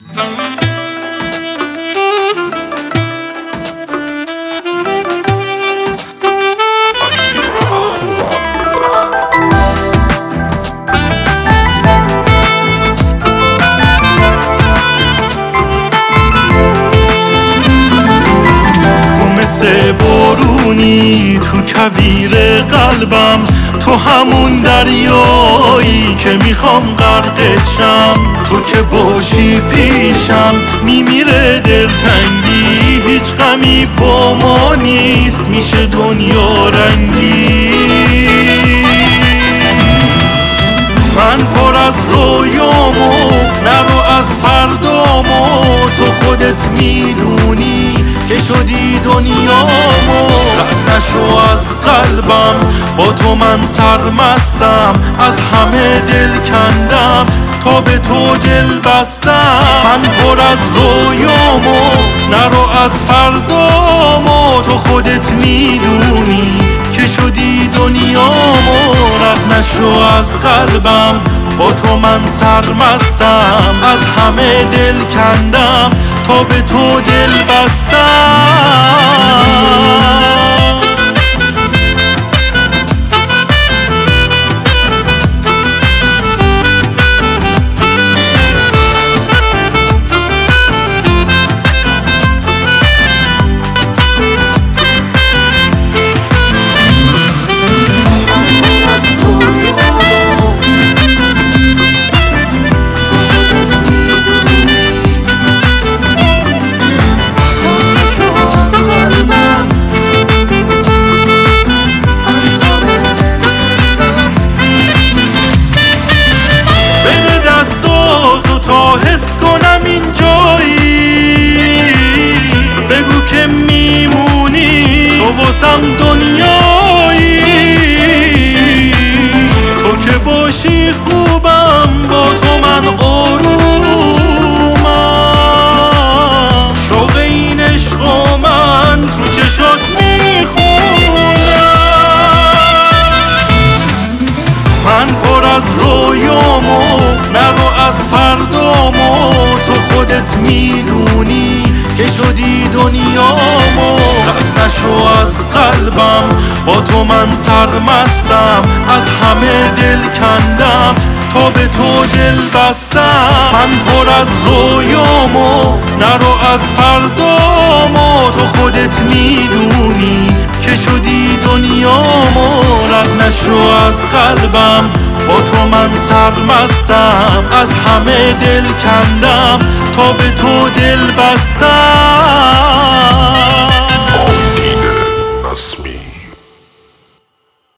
بارونی تو کویر قلبم، تو همون دریایی که میخوام غرقت شم. تو که باشی پیشم میمیره دلتنگی، هیچ غمی با ما نیست، میشه دنیا رنگی. من پر از رویامو، نرو از فردامو، تو خودت میدونی که شدی دنیامو. رد نشو از قلبم، با تو من سرمستم، از همه دل کندم تا به تو دل بستم. من پر از رویامو، نرو از فردامو، تو خودت میدونی که شدی دنیامو. رد نشو از قلبم، با تو من سرمستم، از همه دل کندم تا به تو دل بستم. تا حس کنم این جایی، بگو که میمونی تو واسم دنیایی. تو که باشی خوبم، با تو من آرومم. شوق این عشق و من تو چشات میخونم. من پر از رویامو، نرو از فردامو، تو خودت میدونی که شدی دنیامو. رد نشو از قلبم، با تو من سرمستم، از همه دل کندم تا به تو دل بستم. من پر از رویامو، نرو از فردامو، تو خودت میدونی که شدی دنیامو. رد نشو از قلبم، با تو من سرمستم، از همه دل کندم تا به تو دل بستم.